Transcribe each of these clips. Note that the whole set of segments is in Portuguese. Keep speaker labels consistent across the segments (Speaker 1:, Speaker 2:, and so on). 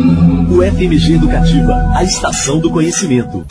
Speaker 1: O FMG Educativa, a estação do conhecimento.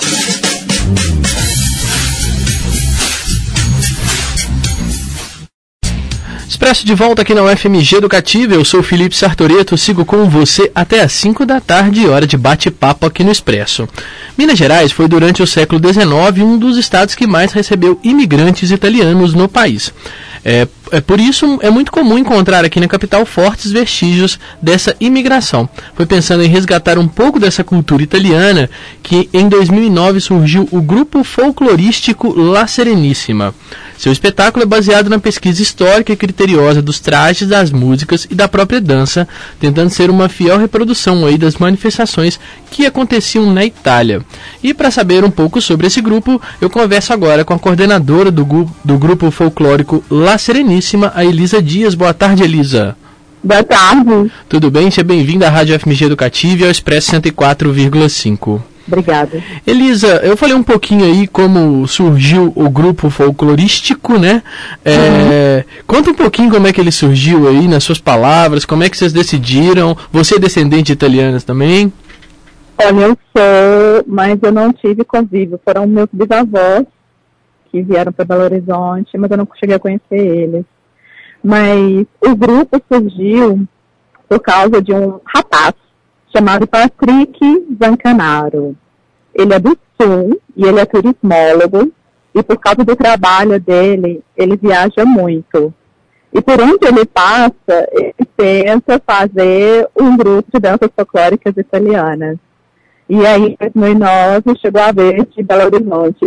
Speaker 2: Expresso de volta aqui na UFMG Educativa, eu sou Felipe Sartoreto, sigo com você até às 5 da tarde, hora de bate-papo aqui no Expresso. Minas Gerais foi durante o século XIX um dos estados que mais recebeu imigrantes italianos no país. Por isso, é muito comum encontrar aqui na capital fortes vestígios dessa imigração. Foi pensando em resgatar um pouco dessa cultura italiana que em 2009 surgiu o grupo folclorístico La Serenissima. Seu espetáculo é baseado na pesquisa histórica e criteriosa dos trajes, das músicas e da própria dança, tentando ser uma fiel reprodução aí das manifestações que aconteciam na Itália. E para saber um pouco sobre esse grupo, eu converso agora com a coordenadora do grupo folclórico La Serenissima, a Elisa Dias. Boa tarde, Elisa.
Speaker 3: Boa tarde.
Speaker 2: Tudo bem? Seja bem-vinda à Rádio FMG Educativa e ao Expresso 104,5.
Speaker 3: Obrigada.
Speaker 2: Elisa, eu falei um pouquinho aí como surgiu o grupo folclorístico, né? Conta um pouquinho como é que ele surgiu aí, nas suas palavras, como é que vocês decidiram? Você é descendente de italianas também?
Speaker 3: Olha, eu sou, mas eu não tive convívio. Foram meus bisavós que vieram para Belo Horizonte, mas eu não cheguei a conhecer eles. Mas o grupo surgiu por causa de um rapaz chamado Patrick Zancanaro. Ele é do Sul e ele é turismólogo, e por causa do trabalho dele, ele viaja muito. E por onde ele passa, ele tenta fazer um grupo de danças folclóricas italianas. E aí, em 2009, chegou a vez de Belo Horizonte.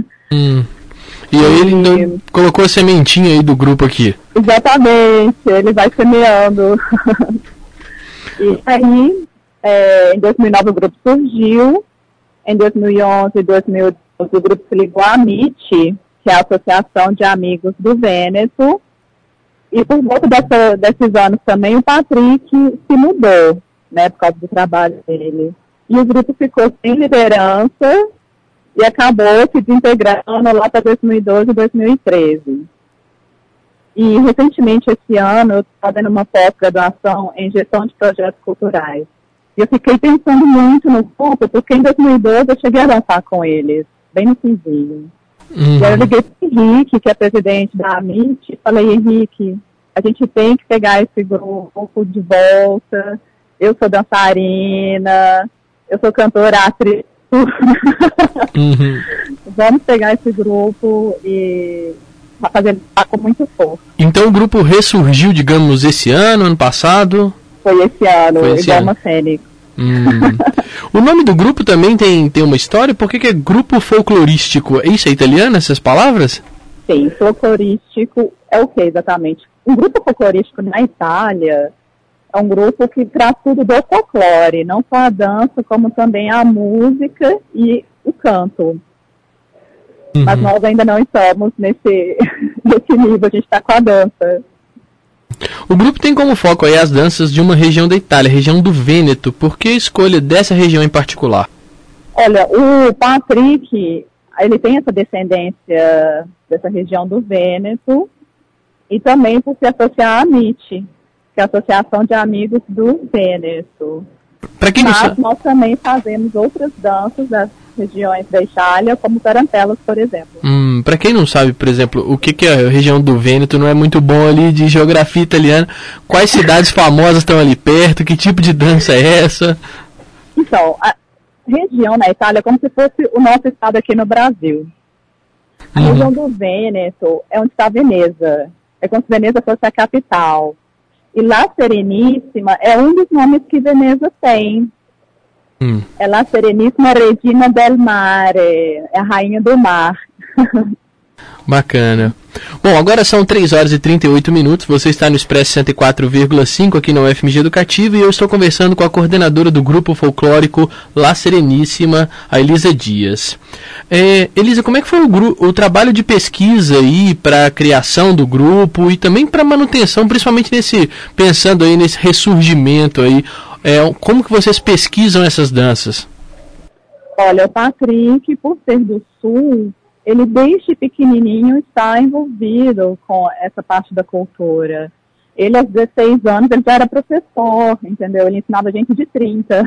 Speaker 2: E aí ele colocou a sementinha aí do grupo aqui.
Speaker 3: Exatamente, ele vai semeando. E aí, em 2009 o grupo surgiu, em 2011 e 2012 o grupo se ligou à AMIT, que é a Associação de Amigos do Vêneto, e por volta desses anos também o Patrick se mudou, né, por causa do trabalho dele. E o grupo ficou sem liderança e acabou se desintegrando lá para 2012 e 2013. E recentemente esse ano eu estou fazendo uma pós-graduação em gestão de projetos culturais. E eu fiquei pensando muito no grupo, porque em 2012 eu cheguei a dançar com eles, bem no finzinho. E aí eu liguei para o Henrique, que é presidente da AMIT, e falei: Henrique, a gente tem que pegar esse grupo de volta. Eu sou dançarina, eu sou cantora, atriz. Vamos pegar esse grupo e fazer ele com muito força.
Speaker 2: Então o grupo ressurgiu, digamos, esse ano passado?
Speaker 3: Foi esse ano, igual uma fênix.
Speaker 2: O nome do grupo também tem uma história? Por que é grupo folclorístico? Isso é italiano, essas palavras?
Speaker 3: Sim, folclorístico é o que exatamente? Um grupo folclorístico na Itália é um grupo que traz tudo do folclore, não só a dança, como também a música e o canto. Mas nós ainda não estamos nesse nível, a gente está com a dança.
Speaker 2: O grupo tem como foco aí as danças de uma região da Itália, região do Vêneto. Por que a escolha dessa região em particular?
Speaker 3: Olha, o Patrick, ele tem essa descendência dessa região do Vêneto, e também por se associar à AMIT, que é a Associação de Amigos do Vêneto. Mas nós também fazemos outras danças das regiões da Itália, como tarantelas, por exemplo.
Speaker 2: Para quem não sabe, por exemplo, o que é a região do Vêneto, não é muito bom ali de geografia italiana. Quais cidades famosas estão ali perto? Que tipo de dança é essa?
Speaker 3: Então, a região na Itália é como se fosse o nosso estado aqui no Brasil. A região do Vêneto é onde está Veneza. É como se Veneza fosse a capital. E La Serenissima é um dos nomes que Veneza tem. É La Serenissima Regina del Mare, é a rainha do mar.
Speaker 2: Bacana. Bom, agora são 3 horas e 38 minutos, você está no Expresso 104,5 aqui na UFMG Educativa, e eu estou conversando com a coordenadora do grupo folclórico La Serenissima, a Elisa Dias. Elisa, como é que foi o trabalho de pesquisa aí para a criação do grupo e também para a manutenção, principalmente pensando aí nesse ressurgimento aí? Como que vocês pesquisam essas danças?
Speaker 3: Olha, o Patrick, por ser do Sul, ele desde pequenininho está envolvido com essa parte da cultura. Ele, aos 16 anos, ele já era professor, entendeu? Ele ensinava gente de 30.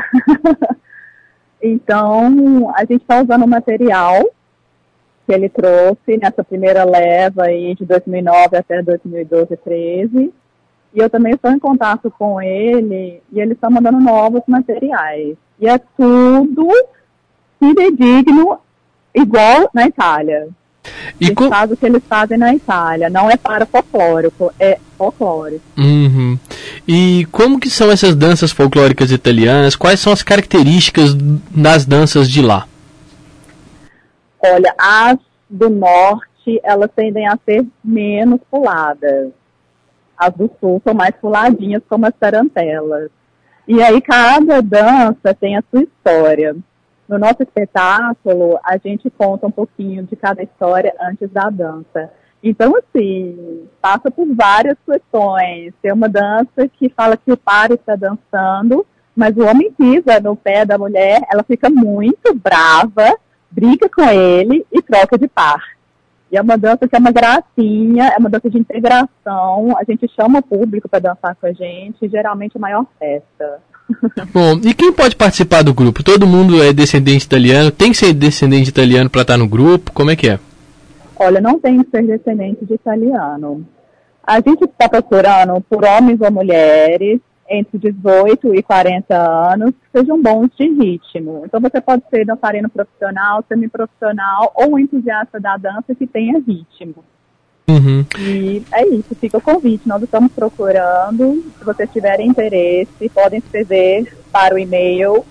Speaker 3: Então, a gente está usando o material que ele trouxe nessa primeira leva aí de 2009 até 2012, 2013. E eu também estou em contato com ele e eles estão mandando novos materiais. E é tudo fidedigno, igual na Itália. Eles fazem o que eles fazem na Itália. Não é para folclórico, é folclórico.
Speaker 2: Uhum. E como que são essas danças folclóricas italianas? Quais são as características das danças de lá?
Speaker 3: Olha, as do norte, elas tendem a ser menos puladas. As do sul são mais puladinhas, como as tarantelas. E aí cada dança tem a sua história. No nosso espetáculo, a gente conta um pouquinho de cada história antes da dança. Então, assim, passa por várias questões. Tem uma dança que fala que o par está dançando, mas o homem pisa no pé da mulher, ela fica muito brava, briga com ele e troca de par. E é uma dança que é uma gracinha, é uma dança de integração. A gente chama o público para dançar com a gente, geralmente a maior festa.
Speaker 2: Bom, e quem pode participar do grupo? Todo mundo é descendente italiano? Tem que ser descendente italiano para estar no grupo? Como é que é?
Speaker 3: Olha, não tem que ser descendente de italiano. A gente está procurando por homens ou mulheres entre 18 e 40 anos que sejam bons de ritmo. Então você pode ser dançarino profissional, semiprofissional ou um entusiasta da dança que tenha ritmo.
Speaker 2: Uhum.
Speaker 3: E é isso, fica o convite. Nós estamos procurando. Se vocês tiverem interesse, podem escrever para o e-mail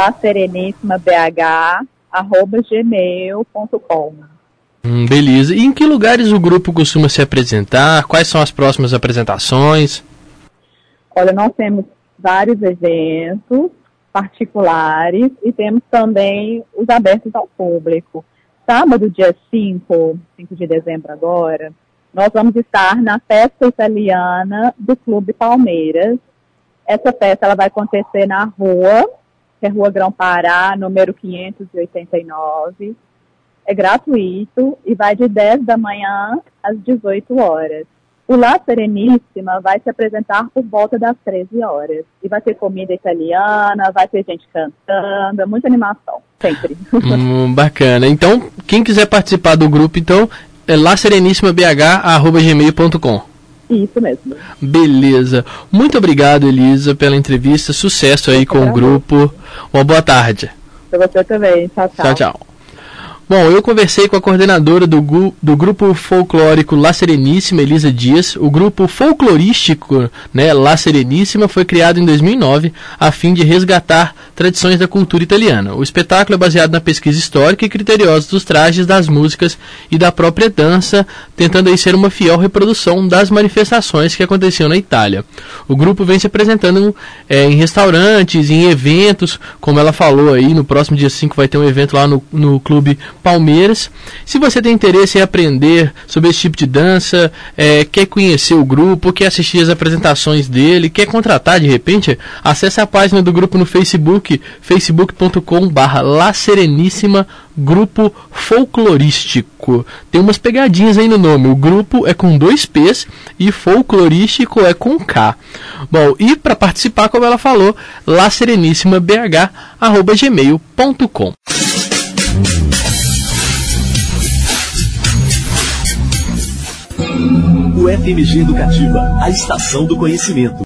Speaker 3: laserenissima.bh@gmail.com.
Speaker 2: Beleza. E em que lugares o grupo costuma se apresentar? Quais são as próximas apresentações?
Speaker 3: Olha, nós temos vários eventos particulares e temos também os abertos ao público. Sábado, dia 5 de dezembro agora, nós vamos estar na festa italiana do Clube Palmeiras. Essa festa ela vai acontecer na rua, que é Rua Grão-Pará, número 589. É gratuito e vai de 10 da manhã às 18 horas. O La Serenissima vai se apresentar por volta das 13 horas. E vai ter comida italiana, vai ter gente cantando, muita animação, sempre.
Speaker 2: Bacana. Então, quem quiser participar do grupo, então, é laserenissimabh@gmail.com.
Speaker 3: Isso mesmo.
Speaker 2: Beleza. Muito obrigado, Elisa, pela entrevista. Sucesso aí com o grupo. Uma boa tarde.
Speaker 3: Para você também. Tchau, tchau.
Speaker 2: Tchau, tchau. Bom, eu conversei com a coordenadora do grupo folclórico La Serenissima, Elisa Dias. O grupo folclorístico, né, La Serenissima, foi criado em 2009 a fim de resgatar tradições da cultura italiana. O espetáculo é baseado na pesquisa histórica e criteriosa dos trajes, das músicas e da própria dança, tentando aí ser uma fiel reprodução das manifestações que aconteciam na Itália. O grupo vem se apresentando em restaurantes, em eventos, como ela falou aí, no próximo dia 5 vai ter um evento lá no Clube Palmeiras. Se você tem interesse em aprender sobre esse tipo de dança, quer conhecer o grupo, quer assistir as apresentações dele, quer contratar de repente, acesse a página do grupo no Facebook, facebook.com/La Serenissima Grupo Folclorístico. Tem umas pegadinhas aí no nome. O grupo é com 2 P's e folclorístico é com K. Bom, e para participar, como ela falou, laserenissimabh@gmail.com.
Speaker 1: O FMG Educativa, a estação do conhecimento.